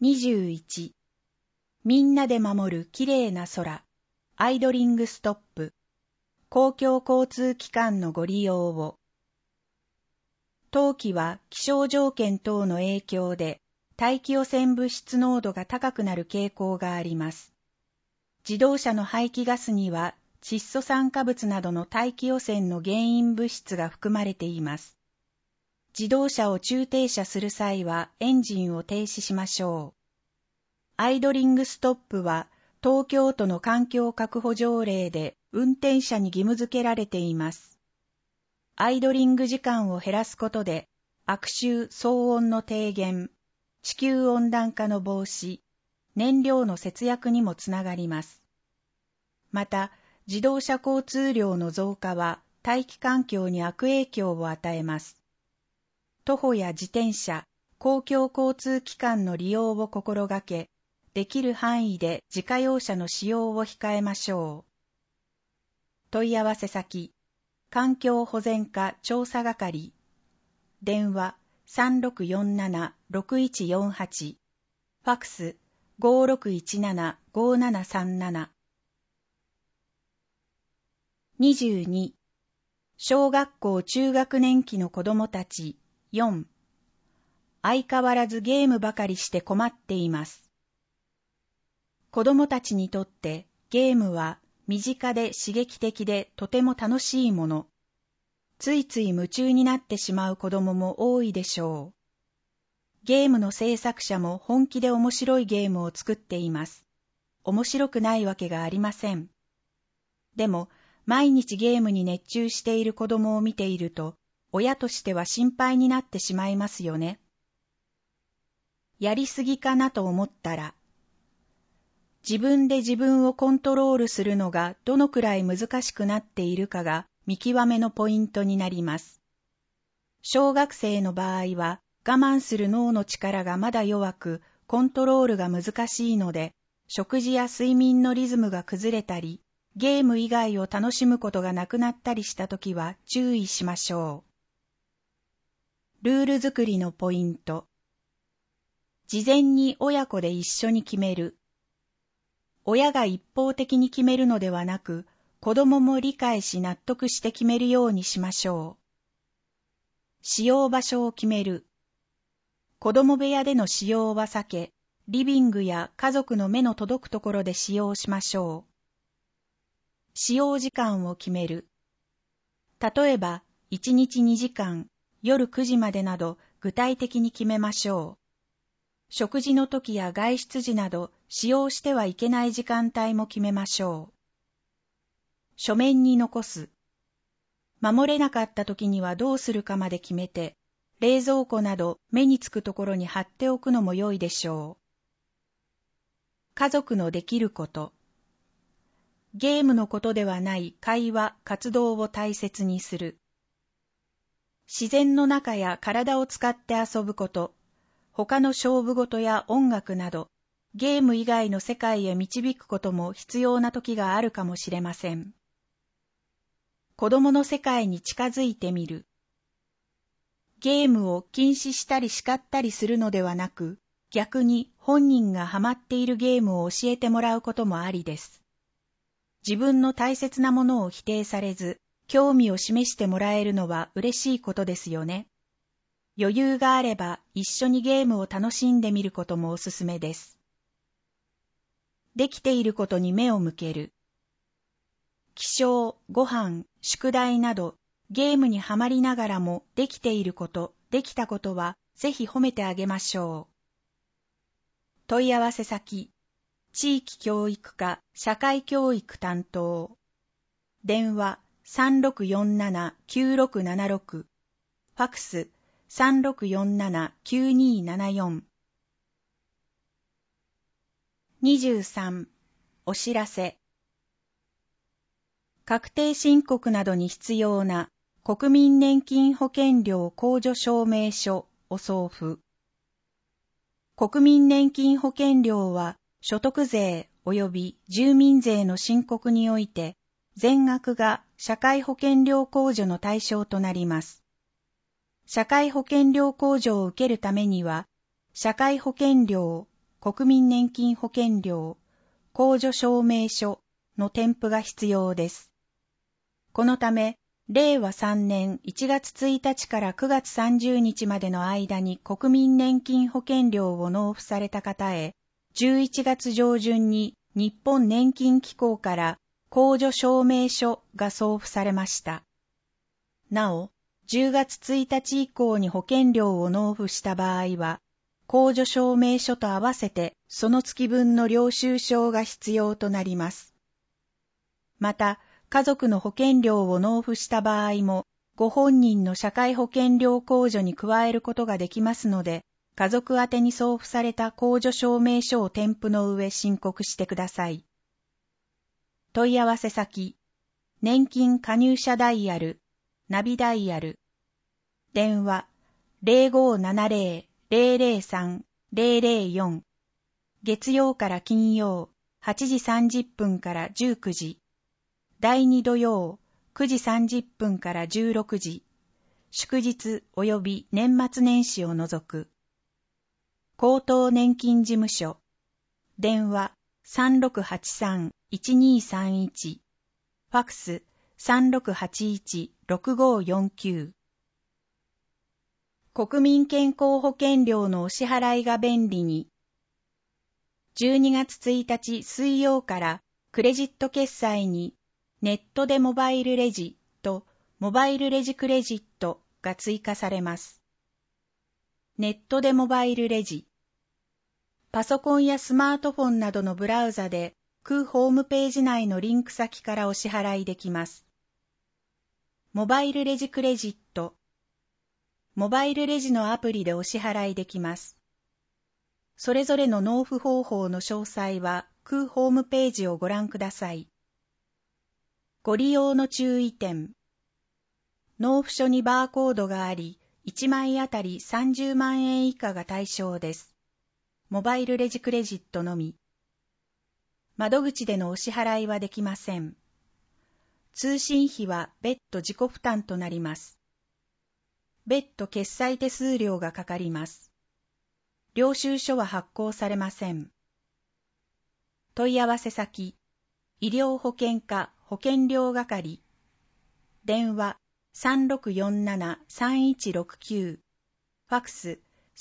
21、みんなで守るきれいな空、アイドリングストップ、公共交通機関のご利用を。冬季は気象条件等の影響で大気汚染物質濃度が高くなる傾向があります。自動車の排気ガスには窒素酸化物などの大気汚染の原因物質が含まれています。自動車を駐停車する際はエンジンを停止しましょう。アイドリングストップは東京都の環境確保条例で運転者に義務付けられています。アイドリング時間を減らすことで悪臭・騒音の低減、地球温暖化の防止、燃料の節約にもつながります。また、自動車交通量の増加は大気環境に悪影響を与えます。徒歩や自転車、公共交通機関の利用を心がけ、できる範囲で自家用車の使用を控えましょう。問い合わせ先、環境保全課調査係、電話3647-6148、ファックス5617-5737。22、小学校中学年期の子どもたち4、相変わらずゲームばかりして困っています。子どもたちにとってゲームは身近で刺激的でとても楽しいもの。ついつい夢中になってしまう子どもも多いでしょう。ゲームの制作者も本気で面白いゲームを作っています。面白くないわけがありません。でも、毎日ゲームに熱中している子どもを見ていると、親としては心配になってしまいますよね。やりすぎかなと思ったら、自分で自分をコントロールするのがどのくらい難しくなっているかが見極めのポイントになります。小学生の場合は我慢する脳の力がまだ弱くコントロールが難しいので、食事や睡眠のリズムが崩れたり、ゲーム以外を楽しむことがなくなったりしたときは注意しましょう。ルール作りのポイント。事前に親子で一緒に決める。親が一方的に決めるのではなく、子供も理解し納得して決めるようにしましょう。使用場所を決める。子供部屋での使用は避け、リビングや家族の目の届くところで使用しましょう。使用時間を決める。例えば、1日2時間、夜9時までなど具体的に決めましょう。食事の時や外出時など使用してはいけない時間帯も決めましょう。書面に残す。守れなかった時にはどうするかまで決めて、冷蔵庫など目につくところに貼っておくのも良いでしょう。家族のできること。ゲームのことではない会話、活動を大切にする。自然の中や体を使って遊ぶこと。他の勝負事や音楽など、ゲーム以外の世界へ導くことも必要な時があるかもしれません。子供の世界に近づいてみる。ゲームを禁止したり叱ったりするのではなく、逆に本人がハマっているゲームを教えてもらうこともありです。自分の大切なものを否定されず、興味を示してもらえるのは嬉しいことですよね。余裕があれば一緒にゲームを楽しんでみることもおすすめです。できていることに目を向ける。起床、ご飯、宿題などゲームにはまりながらもできていること、できたことはぜひ褒めてあげましょう。問い合わせ先、地域教育課社会教育担当。電話3647-9676、ファックス3647-9274。23、お知らせ。確定申告などに必要な国民年金保険料控除証明書を送付。国民年金保険料は所得税及び住民税の申告において全額が社会保険料控除の対象となります。社会保険料控除を受けるためには、社会保険料、 国民年金保険料、控除証明書の添付が必要です。このため、令和3年1月1日から9月30日までの間に国民年金保険料を納付された方へ、11月上旬に日本年金機構から控除証明書が送付されました。なお、10月1日以降に保険料を納付した場合は、控除証明書と合わせてその月分の領収証が必要となります。また、家族の保険料を納付した場合も、ご本人の社会保険料控除に加えることができますので、家族宛てに送付された控除証明書を添付の上申告してください。問い合わせ先、年金加入者ダイヤル、ナビダイヤル、電話 0570-003-004、月曜から金曜8時30分から19時、第2土曜9時30分から16時、祝日及び年末年始を除く。高等年金事務所、電話 3683-1231、ファクス 3681-6549。国民健康保険料のお支払いが便利に。12月1日水曜からクレジット決済にネットでモバイルレジとモバイルレジクレジットが追加されます。ネットでモバイルレジ。パソコンやスマートフォンなどのブラウザで空ホームページ内のリンク先からお支払いできます。モバイルレジクレジット。モバイルレジのアプリでお支払いできます。それぞれの納付方法の詳細は空ホームページをご覧ください。ご利用の注意点。納付書にバーコードがあり、1枚あたり30万円以下が対象です。モバイルレジクレジットのみ。窓口でのお支払いはできません。通信費は別途自己負担となります。別途決済手数料がかかります。領収書は発行されません。問い合わせ先、医療保険課保険料係、電話 3647-3169、ファクス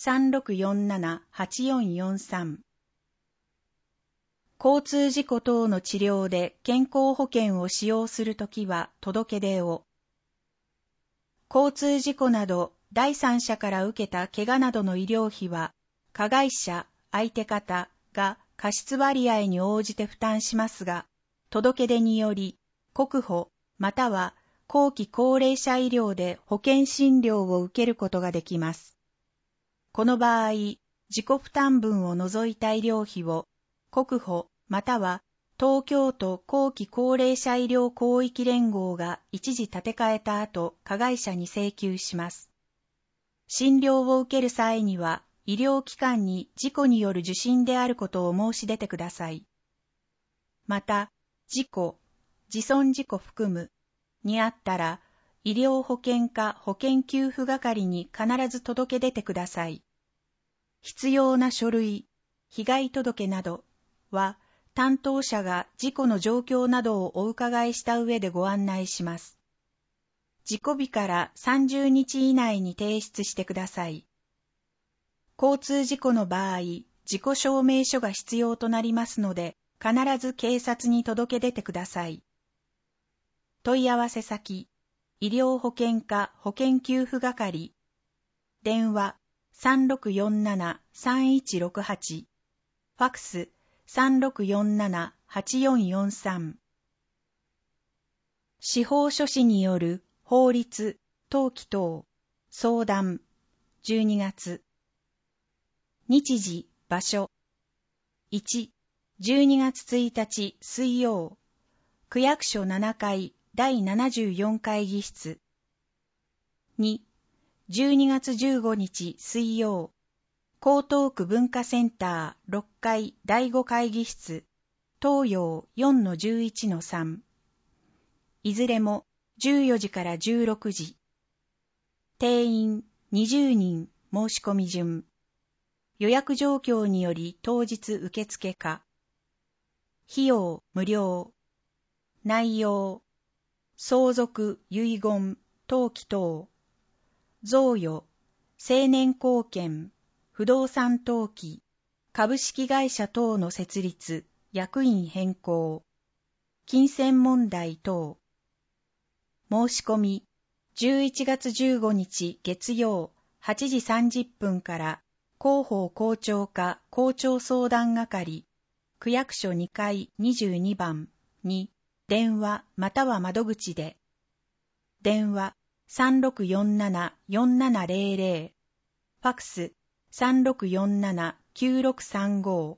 3647-8443。交通事故等の治療で健康保険を使用するときは届け出を。交通事故など第三者から受けた怪我などの医療費は、加害者、相手方が過失割合に応じて負担しますが、届け出により、国保または後期高齢者医療で保険診療を受けることができます。この場合、自己負担分を除いた医療費を、国保または東京都後期高齢者医療広域連合が一時立て替えた後、加害者に請求します。診療を受ける際には、医療機関に事故による受診であることを申し出てください。また、事故、自損事故含むにあったら、医療保険課保険給付係に必ず届け出てください。必要な書類、被害届などは、担当者が事故の状況などをお伺いした上でご案内します。事故日から30日以内に提出してください。交通事故の場合、事故証明書が必要となりますので、必ず警察に届け出てください。問い合わせ先、医療保険課保険給付係、電話 3647-3168、ファクス 3647-8443。司法書士による法律、登記等、相談、12月。日時、場所。1、12月1日水曜、区役所7階第74会議室。2、12月15日水曜、江東区文化センター6階第5会議室、東洋 4-11-3。いずれも14時から16時。定員20人申し込み順。 予約状況により当日受付か。費用無料。内容相続、遺言、登記等。贈与、成年後見、不動産登記、株式会社等の設立、役員変更、金銭問題等。申し込み、11月15日月曜8時30分から広報校長課校長相談係、区役所2階22番に電話または窓口で。電話3647-4700、ファックス3647-9635。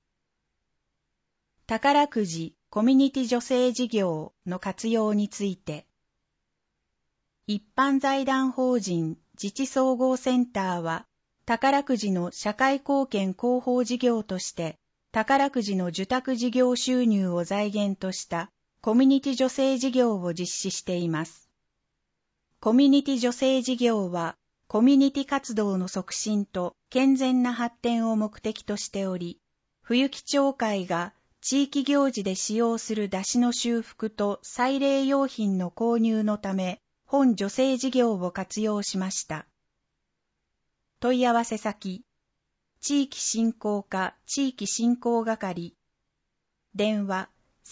宝くじコミュニティ助成事業の活用について。一般財団法人自治総合センターは、宝くじの社会貢献広報事業として、宝くじの受託事業収入を財源としたコミュニティ助成事業を実施しています。コミュニティ助成事業は、コミュニティ活動の促進と健全な発展を目的としており、冬季町会が地域行事で使用する山車の修復と祭礼用品の購入のため、本助成事業を活用しました。問い合わせ先、地域振興課地域振興係、電話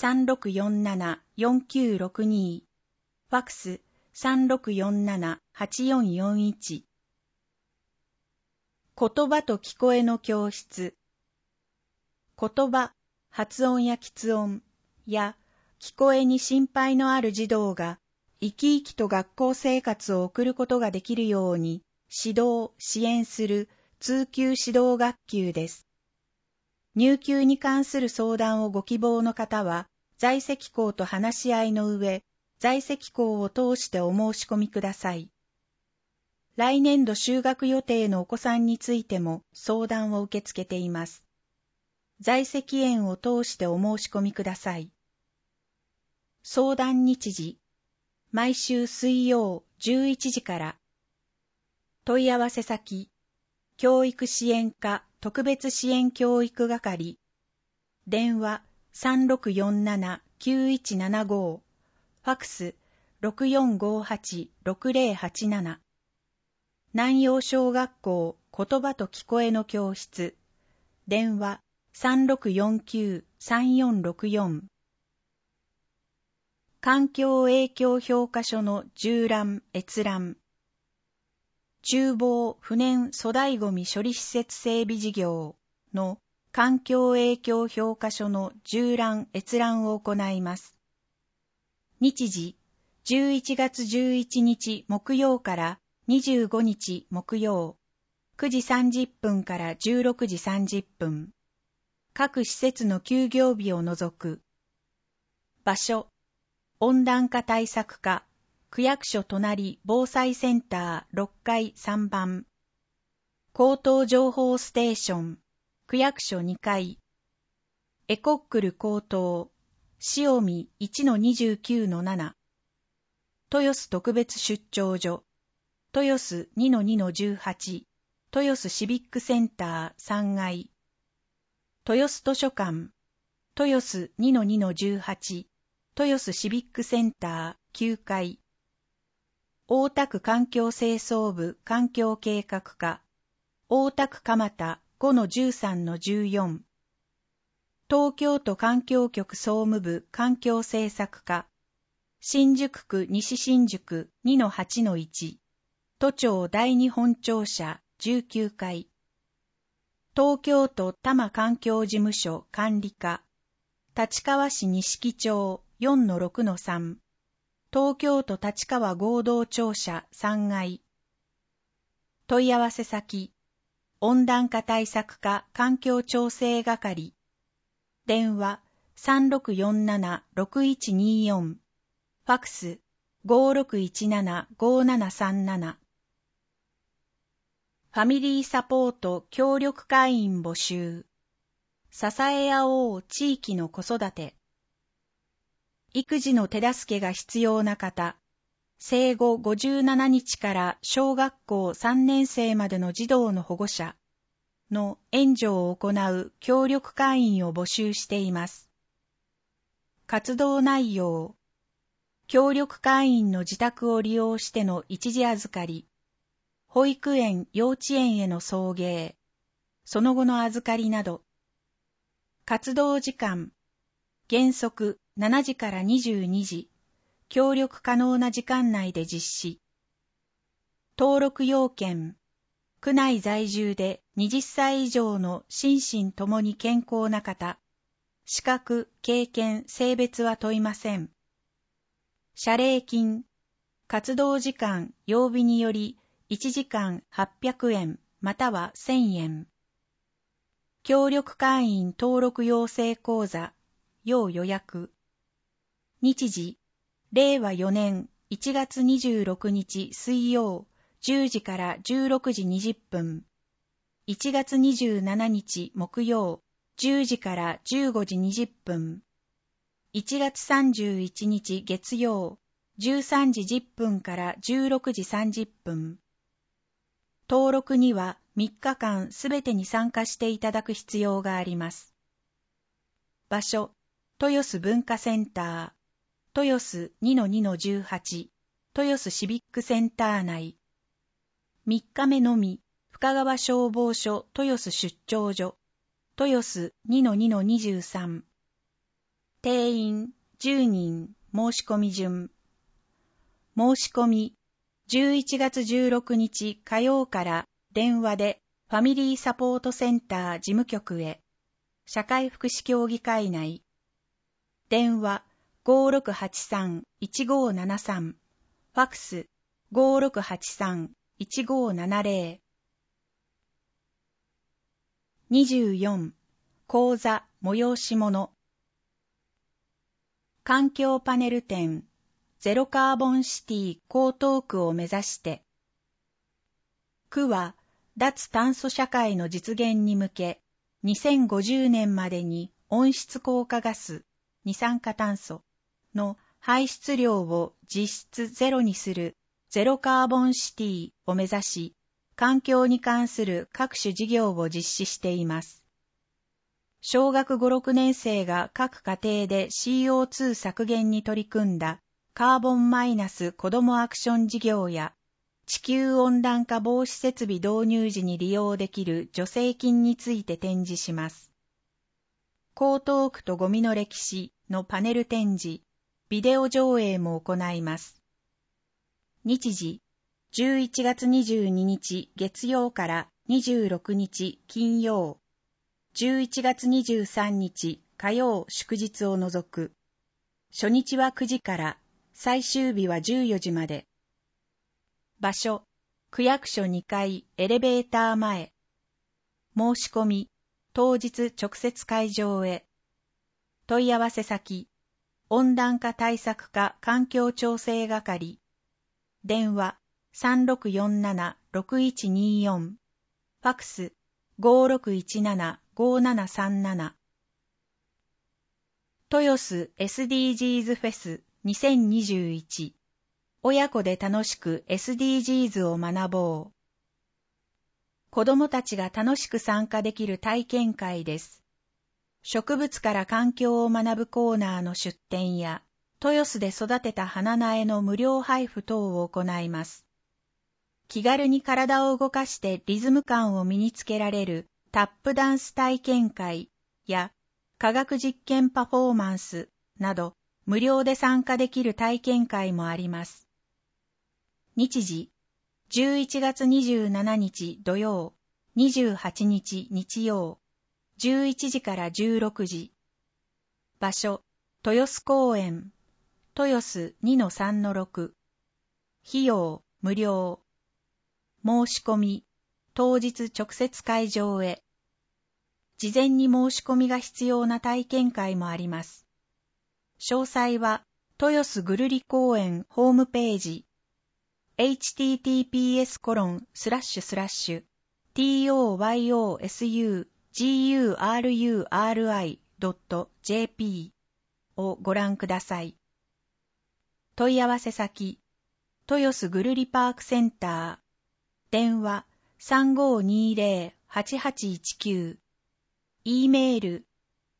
3647-4962、ファックス3647-8441。言葉と聞こえの教室。言葉、発音や喫音や聞こえに心配のある児童が生き生きと学校生活を送ることができるように指導・支援する通級指導学級です。入級に関する相談をご希望の方は、在籍校と話し合いの上、在籍校を通してお申し込みください。来年度就学予定のお子さんについても相談を受け付けています。在籍園を通してお申し込みください。相談日時、毎週水曜11時から。問い合わせ先、教育支援課特別支援教育係、電話3647-9175、ファックス6458-6087。南陽小学校言葉と聞こえの教室、電話3649-3464。環境影響評価書の縦覧閲覧。厨房不燃粗大ごみ処理施設整備事業の環境影響評価書の縦覧閲覧を行います。日時、11月11日木曜から25日木曜、9時30分から16時30分。各施設の休業日を除く。場所、温暖化対策課、区役所隣防災センター6階3番。口頭情報ステーション、区役所2階。エコックル口頭、塩見 1-29-7。豊洲特別出張所、豊洲 2-2-18、豊洲シビックセンター3階。豊洲図書館、豊洲 2-2-18、豊洲シビックセンター9階。大田区環境清掃部環境計画課、大田区蒲田 5-13-14。東京都環境局総務部環境政策課、新宿区西新宿 2-8-1。都庁第二本庁舎19階。東京都多摩環境事務所管理課、立川市錦町 4-6-3。東京都立川合同庁舎3階。問い合わせ先、温暖化対策課環境調整係。電話3647-6124。ファックス5617-5737。ファミリーサポート協力会員募集。支え合おう地域の子育て。育児の手助けが必要な方、生後57日から小学校3年生までの児童の保護者、 の援助を行う協力会員を募集しています。活動内容、協力会員の自宅を利用しての一時預かり、保育園・幼稚園への送迎、その後の預かりなど。活動時間、原則7時から22時、協力可能な時間内で実施。登録要件、区内在住で20歳以上の心身ともに健康な方、資格、経験、性別は問いません。謝礼金、活動時間、曜日により1時間800円または1000円。協力会員登録養成講座、要予約。日時、令和4年1月26日水曜10時から16時20分。1月27日木曜10時から15時20分。1月31日月曜13時10分から16時30分。登録には3日間すべてに参加していただく必要があります。場所、豊洲文化センター、豊洲 2-2-18、豊洲シビックセンター内。3日目のみ、深川消防署豊洲出張所、豊洲 2-2-23。定員10人、申し込み順。申し込み、11月16日火曜から電話でファミリーサポートセンター事務局へ。社会福祉協議会内。電話 5683-1573。ファクス 5683-1570。24. 講座催し物。環境パネル展ゼロカーボンシティ江東区を目指して。区は脱炭素社会の実現に向け、2050年までに温室効果ガス、二酸化炭素の排出量を実質ゼロにするゼロカーボンシティを目指し、環境に関する各種事業を実施しています。小学5、6年生が各家庭で CO2 削減に取り組んだカーボンマイナス子どもアクション事業や地球温暖化防止設備導入時に利用できる助成金について展示します。江東区とゴミの歴史のパネル展示、ビデオ上映も行います。日時、11月22日月曜から26日金曜、11月23日火曜祝日を除く。初日は9時から最終日は14時まで。場所、区役所2階エレベーター前。申し込み、当日直接会場へ。問い合わせ先、温暖化対策課環境調整係。電話、3647-6124。ファクス、5617-5737。豊洲 SDGs フェス2021。親子で楽しく SDGs を学ぼう。子どもたちが楽しく参加できる体験会です。植物から環境を学ぶコーナーの出展や、豊洲で育てた花苗の無料配布等を行います。気軽に体を動かしてリズム感を身につけられるタップダンス体験会や科学実験パフォーマンスなど無料で参加できる体験会もあります。日時、11月27日土曜、28日日曜、11時から16時。場所、豊洲公園、豊洲 2-3-6。費用、無料。申し込み、当日直接会場へ。事前に申し込みが必要な体験会もあります。詳細は、豊洲ぐるり公園ホームページ、https://toyosugururi.jp をご覧ください。問い合わせ先、豊洲ぐるりパークセンター、電話 8819 E メール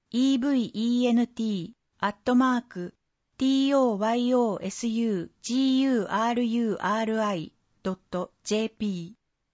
event@toyosugurui.jp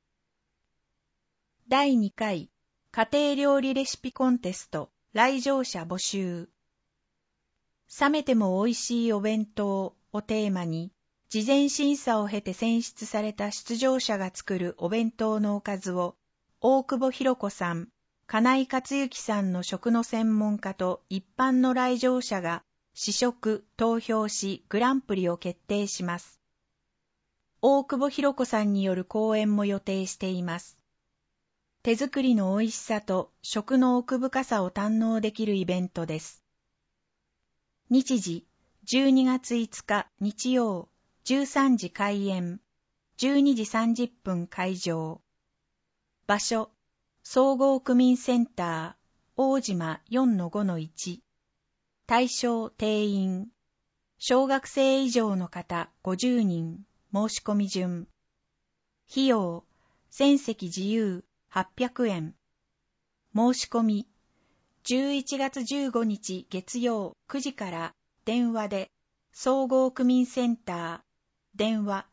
第2回家庭料理レシピコンテスト来場者募集。冷めても美味しいお弁当をテーマに、事前審査を経て選出された出場者が作るお弁当のおかずを、大久保博子さん、金井克之さんの食の専門家と一般の来場者が試食、投票しグランプリを決定します。大久保博子さんによる講演も予定しています。手作りの美味しさと食の奥深さを堪能できるイベントです。日時、12月5日日曜、13時開演、12時30分会場。場所、総合区民センター、大島 4-5-1。対象定員、小学生以上の方50人、申し込み順。費用、全席自由800円。申し込み、11月15日月曜9時から電話で、総合区民センター、電話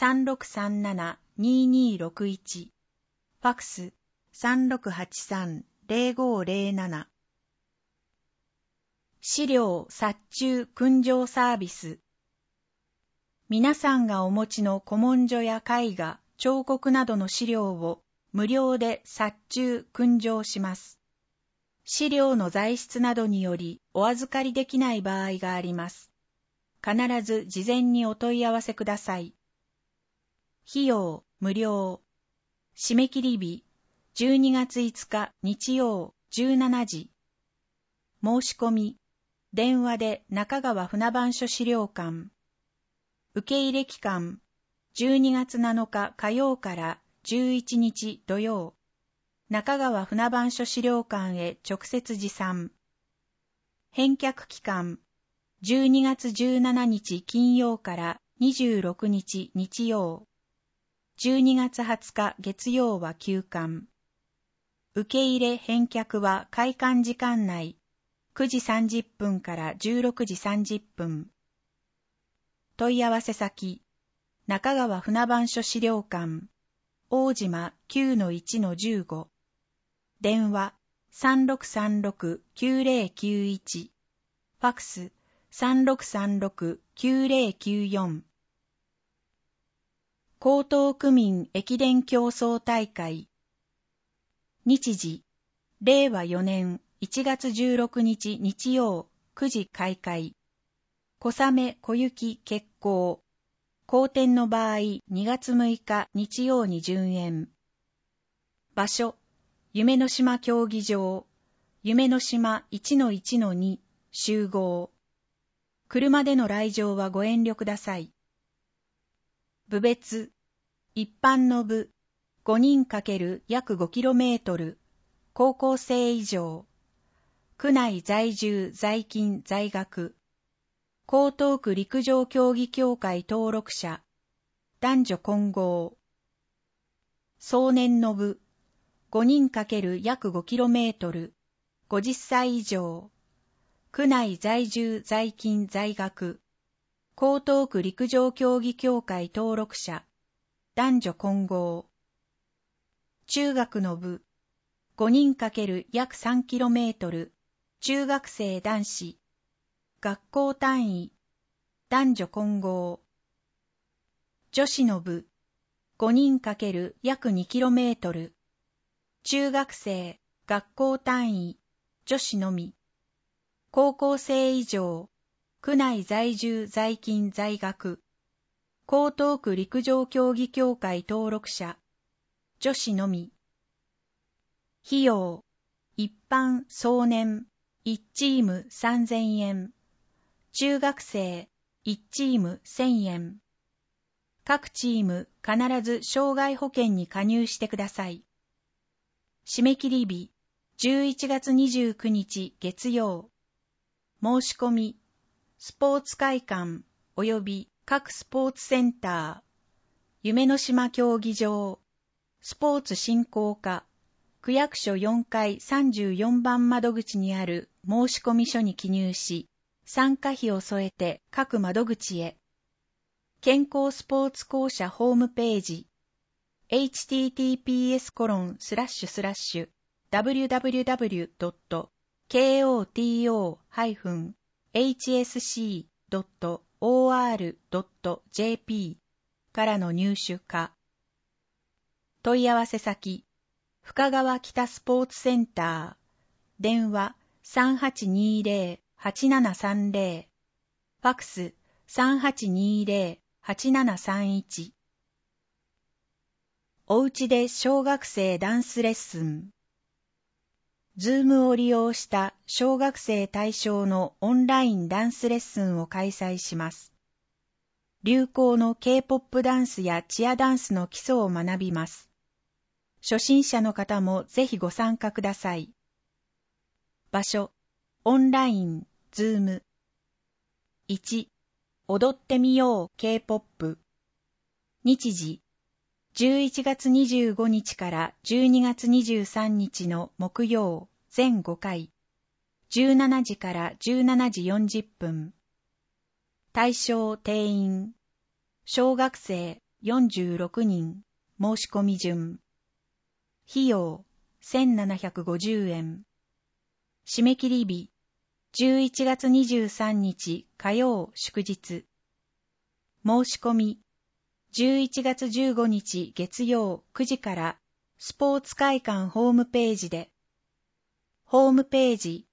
3637-2261、ファクス 3683-0507。資料殺虫訓場サービス。皆さんがお持ちの古文書や絵画、彫刻などの資料を無料で殺虫訓場します。資料の材質などによりお預かりできない場合があります。必ず事前にお問い合わせください。費用無料。締め切り日12月5日日曜17時。申し込み、電話で中川船番所資料館。受け入れ期間、12月7日火曜から11日土曜。中川船番所資料館へ直接持参。返却期間、12月17日金曜から26日日曜。12月20日月曜は休館。受け入れ返却は開館時間内、9時30分から16時30分。問い合わせ先、中川船番所資料館、大島 9-1-15。電話 3636-9091。ファクス 3636-9094。江東区民駅伝競争大会。日時、令和4年1月16日日曜9時開会。小雨小雪決行。好天の場合2月6日日曜に順延。場所、夢の島競技場、夢の島 1-1-2 集合。車での来場はご遠慮ください。部別、一般の部、5人×約 5km、高校生以上。区内在住在勤在学。江東区陸上競技協会登録者。男女混合。壮年の部、5人×約 5km、50歳以上。区内在住在勤在学。江東区陸上競技協会登録者。男女混合。中学の部、5人×約 3km、中学生男子。学校単位。男女混合。女子の部、5人×約 2km、中学生、学校単位、女子のみ。高校生以上、区内在住在勤在学。江東区陸上競技協会登録者、女子のみ。費用、一般壮年、1チーム3000円。中学生、1チーム1000円。各チーム必ず障害保険に加入してください。締め切り日、11月29日月曜。申し込み、スポーツ会館及び各スポーツセンター、夢の島競技場、スポーツ振興課、 区役所4階34番窓口にある申込書に記入し、参加費を添えて各窓口へ。健康スポーツ公社ホームページ https://www.koto-hsc.or.jp からの入手か。問い合わせ先、深川北スポーツセンター、電話3820-8730、ファックス3820-8731。おうちで小学生ダンスレッスン。ズームを利用した小学生対象のオンラインダンスレッスンを開催します。流行の K-POP ダンスやチアダンスの基礎を学びます。初心者の方もぜひご参加ください。場所、オンライン、ズーム。1、踊ってみよう K-POP。日時、11月25日から12月23日の木曜、全5回、17時から17時40分。対象定員、小学生46人、申し込み順。費用、1750円。締め切り日、11月23日火曜祝日。申し込み、11月15日月曜9時からスポーツ会館ホームページで。ホームページ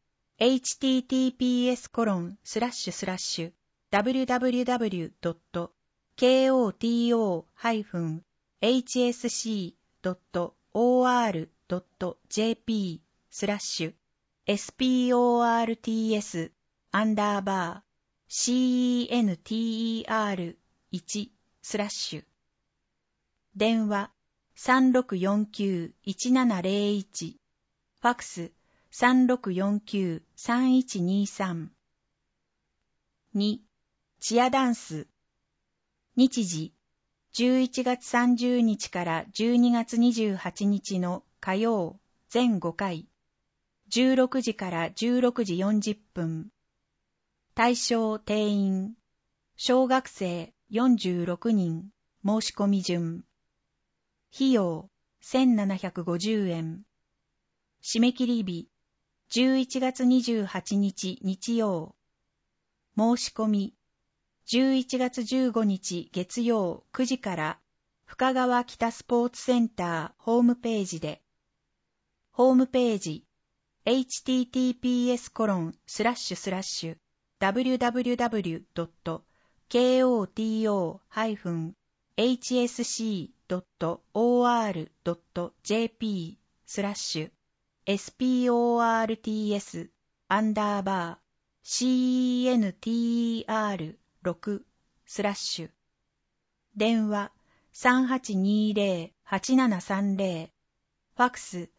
https://www.koto-hsc.or.jp/sport1/電話3649-1701、ファックス3649-3123。2、チアダンス。日時、11月30日から12月28日の火曜、全5回、16時から16時40分。対象定員、小学生46人、申し込み順。費用、1750円。締め切り日、11月28日日曜。申し込み、11月15日月曜9時から深川北スポーツセンターホームページで。ホームページ、https://www.koto-hsc.or.jp/sport6/電話3820-8730、ファックス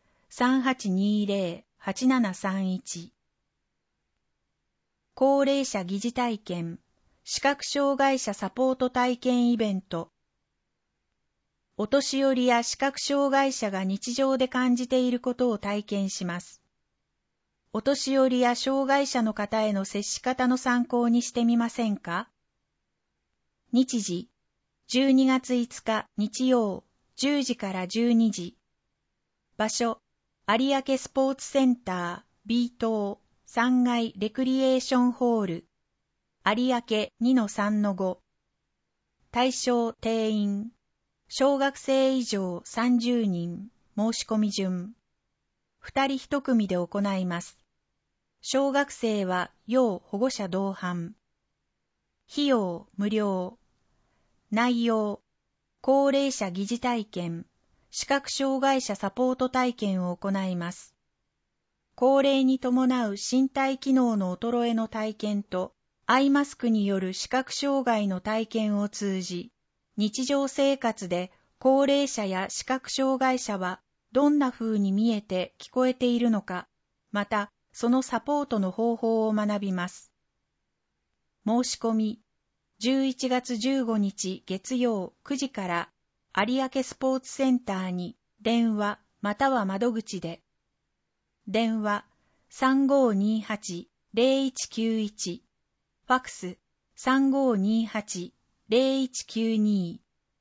3820-8731。高齢者疑似体験、視覚障害者サポート体験イベント。お年寄りや視覚障害者が日常で感じていることを体験します。お年寄りや障害者の方への接し方の参考にしてみませんか？日時、12月5日日曜、10時から12時。場所、有明スポーツセンター B 棟3階レクリエーションホール、有明 2-3-5。対象定員、小学生以上30人、申し込み順。2人1組で行います。小学生は要保護者同伴。費用無料。内容、高齢者疑似体験、視覚障害者サポート体験を行います。高齢に伴う身体機能の衰えの体験と、アイマスクによる視覚障害の体験を通じ、日常生活で高齢者や視覚障害者はどんな風に見えて聞こえているのか、またそのサポートの方法を学びます。申し込み、11月15日月曜9時から有明スポーツセンターに電話または窓口で。電話 3528-0191、ファックス 3528-0192。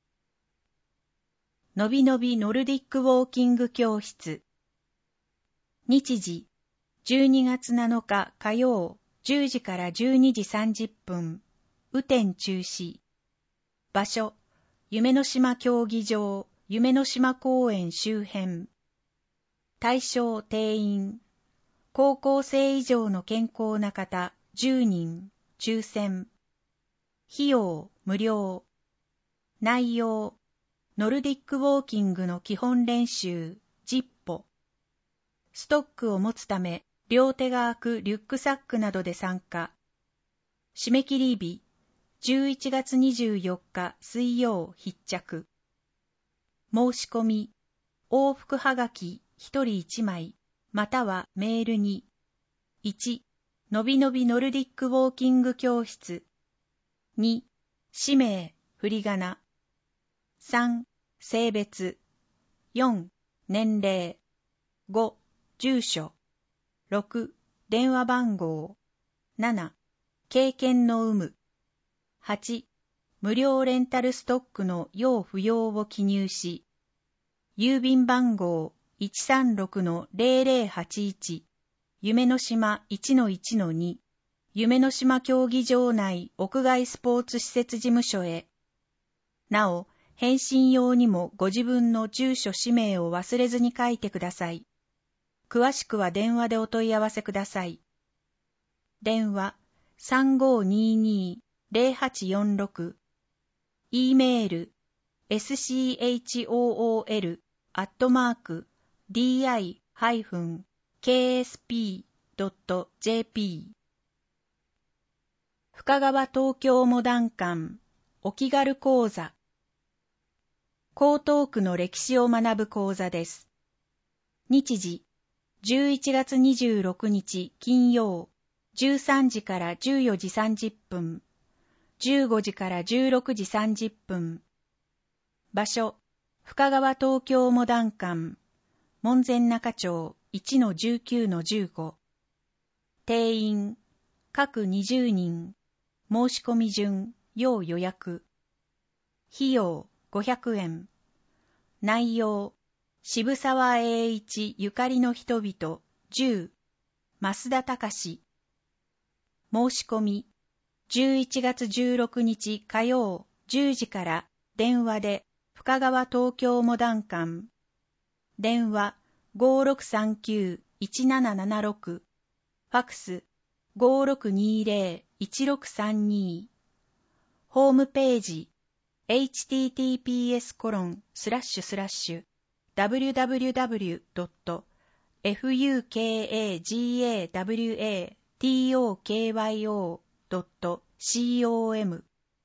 のびのびノルディックウォーキング教室。日時12月7日火曜10時から12時30分、雨天中止。場所、夢の島競技場、夢の島公園周辺。対象定員、高校生以上の健康な方10人、抽選。費用無料。内容、ノルディックウォーキングの基本練習10歩。ストックを持つため、両手が空くリュックサックなどで参加。締め切り日、11月24日水曜必着。申し込み、往復はがき1人1枚、またはメールに。1、のびのびノルディックウォーキング教室。2、氏名、振り仮名。3、性別。4、年齢。5、住所。6、電話番号。7、経験の有無。8、無料レンタルストックの要不要を記入し、郵便番号 136-0081、夢の島 1-1-2、夢の島競技場内屋外スポーツ施設事務所へ。なお、返信用にもご自分の住所氏名を忘れずに書いてください。詳しくは電話でお問い合わせください。電話 3522-0846、E メール school@di-ksp.jp。 深川東京モダン館お気軽講座。江東区の歴史を学ぶ講座です。日時11月26日金曜13時から14時30分、15時から16時30分。場所、深川東京モダン館、門前仲町 1-19-15。定員、各20人。申し込み順、要予約。費用、500円。内容、渋沢栄一ゆかりの人々、10、増田隆。申し込み、11月16日火曜10時から電話で深川東京モダン館。電話 5639-1776、ファックス 5620-1632。ホームページ https://www.fukagawatokyo.com。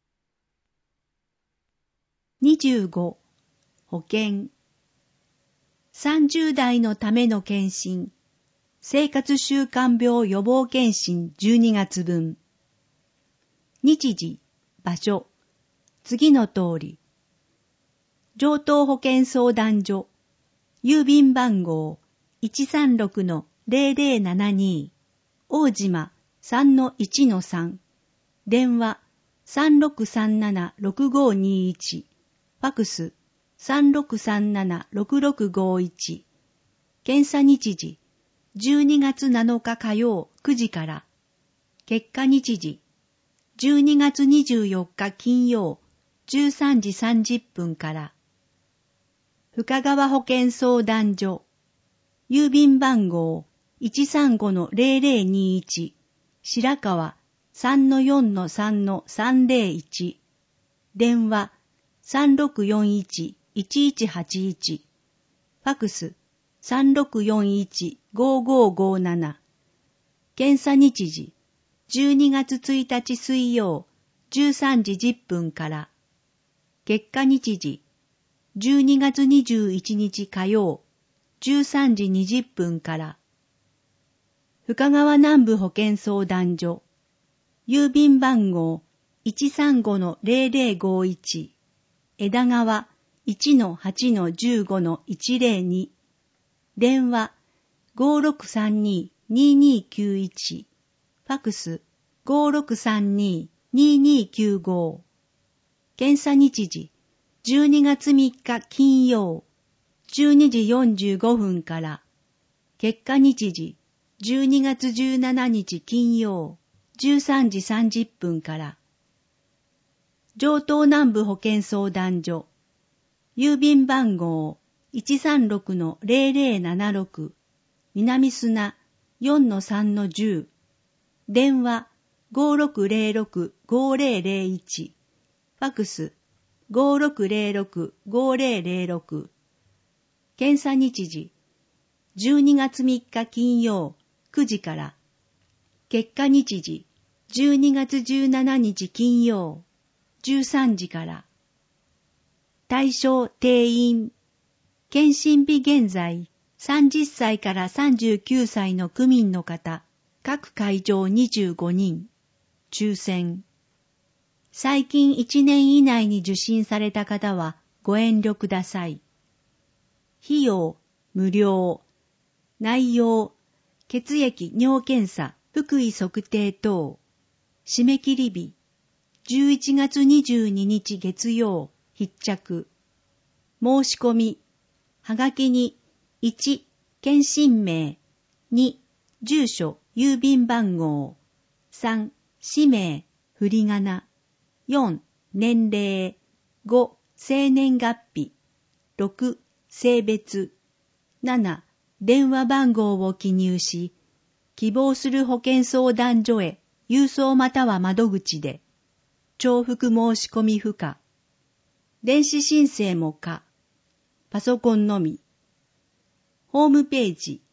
25. 保険。30代のための検診。生活習慣病予防検診12月分。日時、場所。次の通り。城東保健相談所。郵便番号 136-0072。大島 3-1-3。電話 3637-6521。ファクス 3637-6651。検査日時12月7日火曜9時から。結果日時12月24日金曜13時30分から。深川保健相談所。郵便番号 135-0021。白川 3-4-3-301。電話 3641-1181。ファクス 3641-5557。検査日時12月1日水曜13時10分から。結果日時12月21日火曜13時20分から。深川南部保健相談所。郵便番号 135-0051。枝川 1-8-15-102。 電話 5632-2291、ファクス 5632-2295。検査日時12月3日金曜12時45分から、結果日時12月17日金曜13時30分から。城東南部保健相談所、郵便番号 136-0076、南砂 4-3-10、電話 5606-5001、ファクス 5606-5006。検査日時12月3日金曜9時から、結果日時12月17日金曜13時から。対象定員、検診日現在30歳から39歳の区民の方、各会場25人、抽選。最近1年以内に受診された方はご遠慮ください。費用、無料。内容、血液尿検査、腹囲測定等。締め切り日、11月22日月曜、必着。申し込み、はがきに、1、検診名、2、住所、郵便番号、3、氏名、振り仮名、4、年齢、5、生年月日、6、性別、7、電話番号を記入し、希望する保健相談所へ郵送または窓口で、重複申し込み不可。電子申請も可。パソコンのみ。ホームページ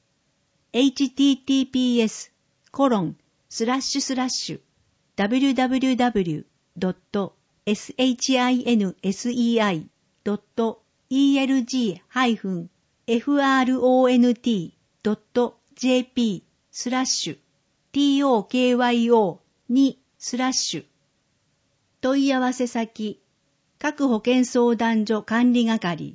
https://www.shinselec.front-front-tokyo2/ 問い合わせ先、各保健相談所管理係。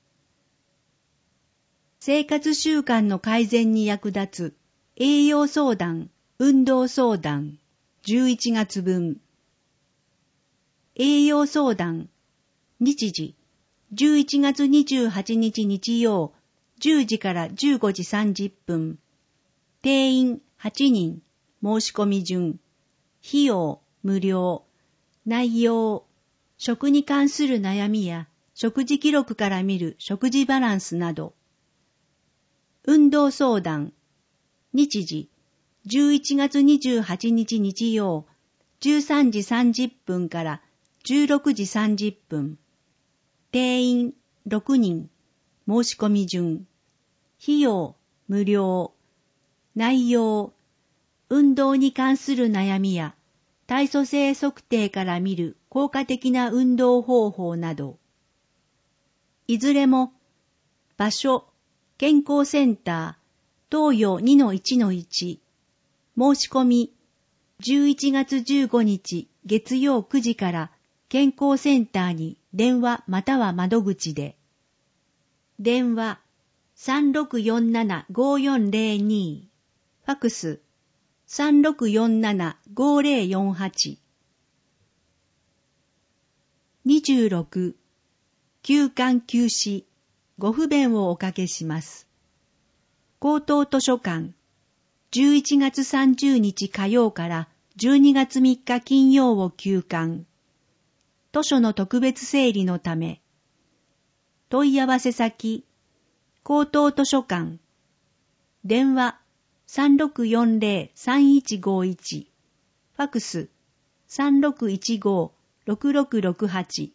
生活習慣の改善に役立つ栄養相談、運動相談、11月分。栄養相談、日時、11月28日日曜、10時から15時30分。定員8人、申し込み順。費用、無料。内容、食に関する悩みや、食事記録から見る食事バランスなど。運動相談、日時、11月28日日曜、13時30分から16時30分。定員6人、申し込み順。費用、無料。内容、運動に関する悩みや、体組成測定から見る効果的な運動方法など。いずれも、場所、健康センター、東洋 2-1-1。申し込み、11月15日月曜9時から健康センターに電話または窓口で。電話、3647-5402。ファクス、3647-5048。26、休館休止、ご不便をおかけします。高等図書館、11月30日火曜から12月3日金曜を休館。図書の特別整理のため。問い合わせ先、高等図書館。電話、3640-3151。ファクス、3615-6668。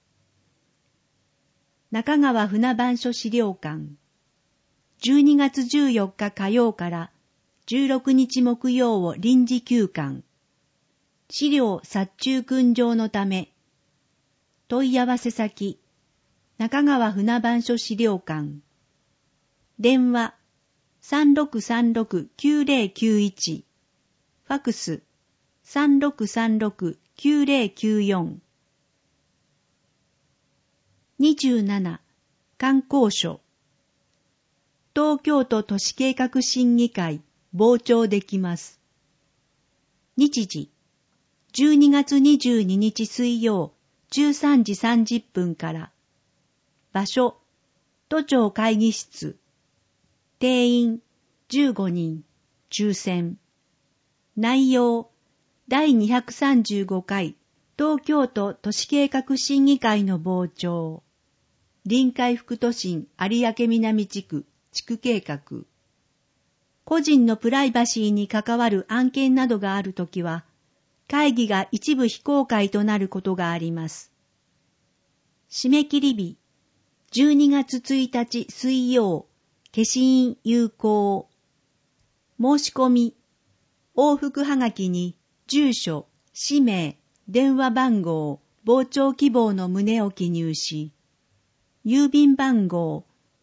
中川船番所資料館。12月14日火曜から16日木曜を臨時休館。資料殺虫訓上のため。問い合わせ先、中川船番所資料館。電話、3636-9091。ファクス、3636-9094。27、観光所。 東京都都市計画審議会傍聴できます。日時、12月22日水曜13時30分から。場所、都庁会議室。定員15人、抽選。内容、第235回東京都都市計画審議会の傍聴。臨海副都心有明南地区地区計画。個人のプライバシーに関わる案件などがあるときは、会議が一部非公開となることがあります。締め切り日、12月1日水曜、消印有効。申し込み、往復はがきに住所、氏名、電話番号、傍聴希望の旨を記入し、郵便番号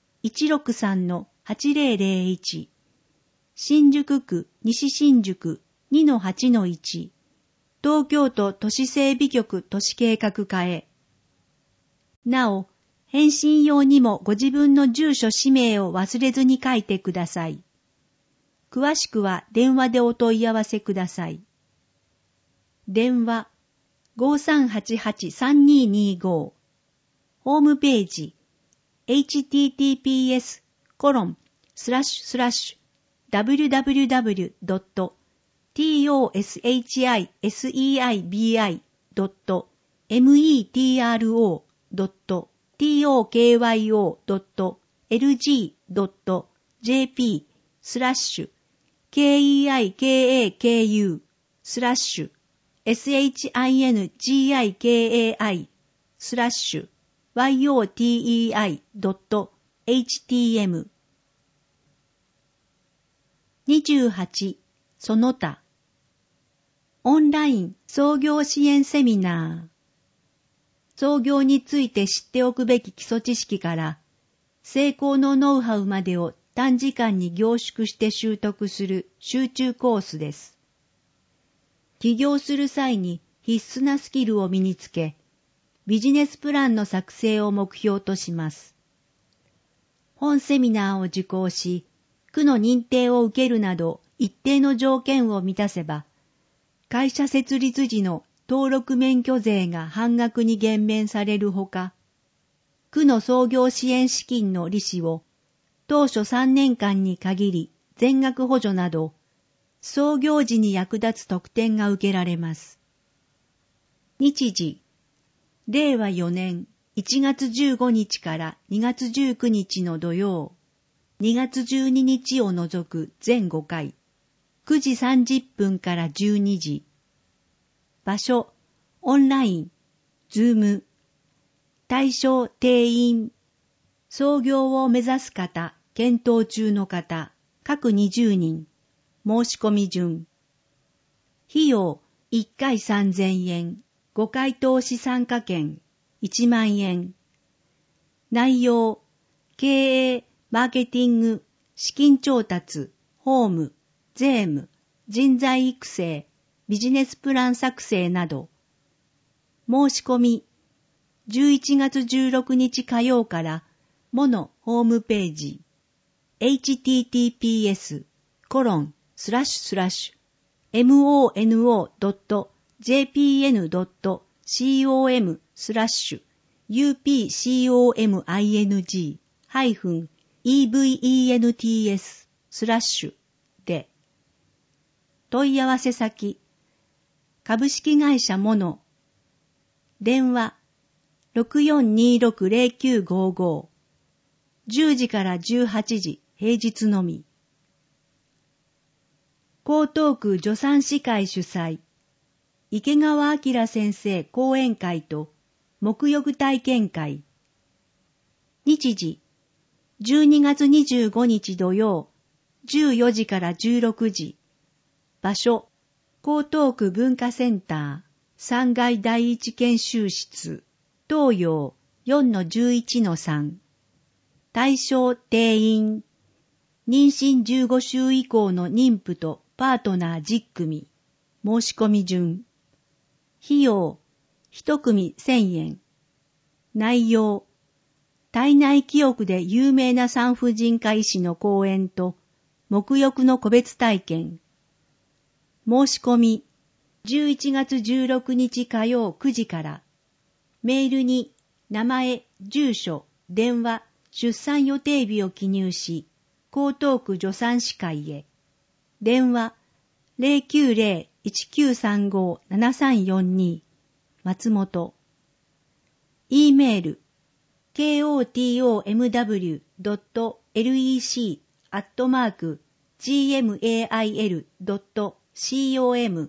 163-8001 新宿区西新宿 2-8-1 東京都都市整備局都市計画課へ。なお、返信用にもご自分の住所氏名を忘れずに書いてください。詳しくは電話でお問い合わせください。電話 5388-3225 ホームページ www.toshiku.yotei.htm 28. その他オンライン創業支援セミナー。創業について知っておくべき基礎知識から成功のノウハウまでを短時間に凝縮して習得する集中コースです。起業する際に必須なスキルを身につけ、ビジネスプランの作成を目標とします。本セミナーを受講し、区の認定を受けるなど一定の条件を満たせば、会社設立時の登録免許税が半額に減免されるほか、区の創業支援資金の利子を当初3年間に限り全額補助など、創業時に役立つ特典が受けられます。日時、令和4年1月15日から2月19日の土曜、2月12日を除く全5回、9時30分から12時。場所、オンライン、ズーム。対象、定員。創業を目指す方、検討中の方、各20人。申し込み順。費用、1回3000円。5回投資参加券、1万円。内容、経営、マーケティング、資金調達、法務、税務、人材育成、ビジネスプラン作成など。申し込み、11月16日火曜からモノホームページ https://mono.jpn.coming-events/ で。問い合わせ先、株式会社モノ。電話 6426-0955 10時から18時平日のみ。江東区助産師会主催池川明先生講演会と沐浴体験会。日時12月25日土曜14時から16時。場所江東区文化センター3階第一研修室東洋 4-11-3。対象定員。妊娠15週以降の妊婦とパートナー10組。申し込み順。費用。1組1000円。内容。 体内記憶で有名な産婦人科医師の講演と、沐浴の個別体験。申し込み、11月16日火曜9時から、メールに名前、住所、電話、出産予定日を記入し、江東区助産師会へ。電話 090-1935-7342 松本。E メール kotomow.lec@gmail.com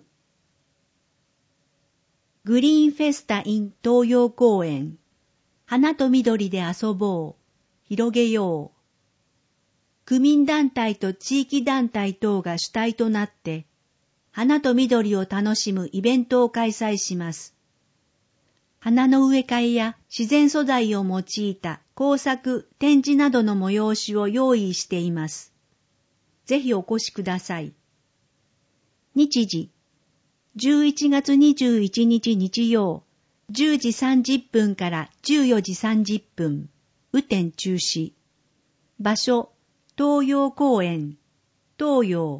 グリーンフェスタ in 東洋公園。花と緑で遊ぼう。広げよう。区民団体と地域団体等が主体となって、花と緑を楽しむイベントを開催します。花の植え替えや自然素材を用いた工作、展示などの催しを用意しています。ぜひお越しください。日時、11月21日日曜、10時30分から14時30分、雨天中止。場所、東洋公園、東洋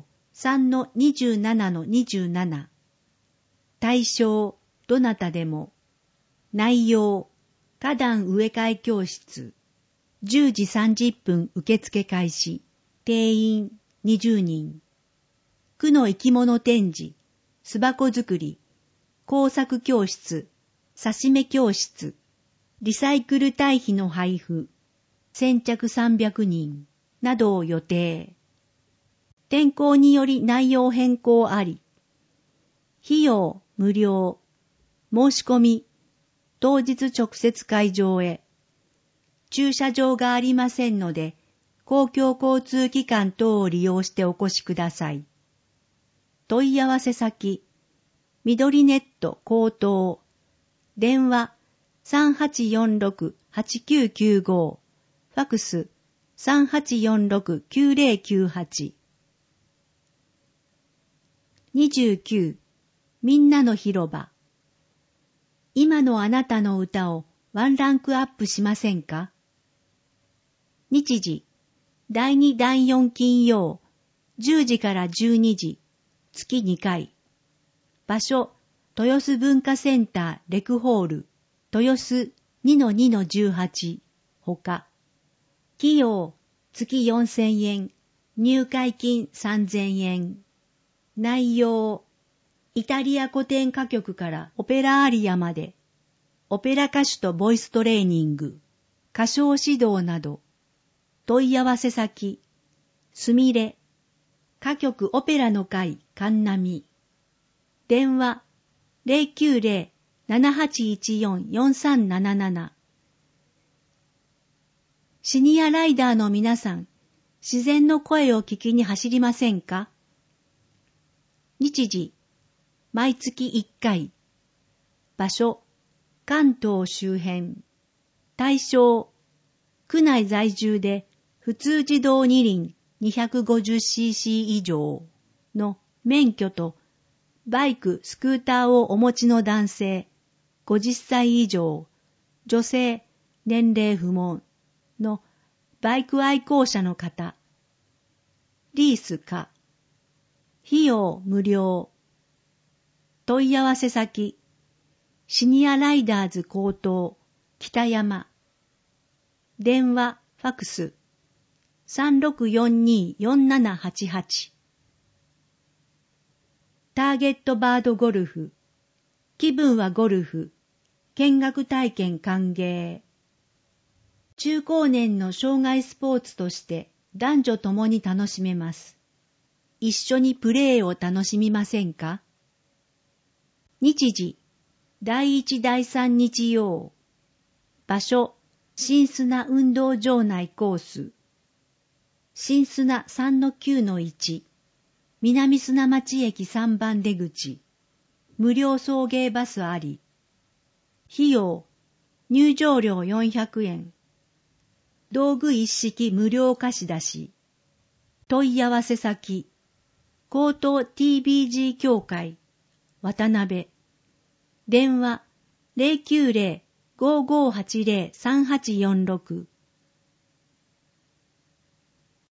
3-27-27。対象、どなたでも。内容、花壇植え替え教室。10時30分受付開始。定員20人。区の生き物展示、巣箱作り、工作教室、刺し目教室、リサイクル堆肥の配布、先着300人などを予定。天候により内容変更あり。費用無料。申し込み、当日直接会場へ。駐車場がありませんので、公共交通機関等を利用してお越しください。問い合わせ先、緑ネット高等。電話3846-8995。ファクス3846-9098。29. みんなの広場。今のあなたの歌をワンランクアップしませんか？日時、第2第4金曜、10時から12時、月2回。場所、豊洲文化センターレクホール、豊洲 2-2-18 ほか。費用、月4000円、入会金3000円。内容、イタリア古典歌曲からオペラアリアまで、オペラ歌手とボイストレーニング、歌唱指導など。問い合わせ先、すみれ、歌曲オペラの会神波。電話、090-7814-4377。シニアライダーの皆さん、自然の声を聞きに走りませんか？日時、毎月1回。場所、関東周辺。対象、区内在住で普通自動二輪 250cc 以上の免許とバイク、スクーターをお持ちの男性、50歳以上、女性、年齢不問のバイク愛好者の方。リースか。費用無料。問い合わせ先、シニアライダーズ高等、北山。電話、ファクス、3642-4788。ターゲットバードゴルフ。気分はゴルフ。見学体験歓迎。中高年の障害スポーツとして男女ともに楽しめます。一緒にプレーを楽しみませんか？日時、第1第3日曜。場所、新砂運動場内コース。新砂 3-9-1。南砂町駅3番出口。無料送迎バスあり。費用、入場料400円。道具一式無料貸し出し。問い合わせ先、高等 TBG 協会、渡辺。電話、090-5580-3846。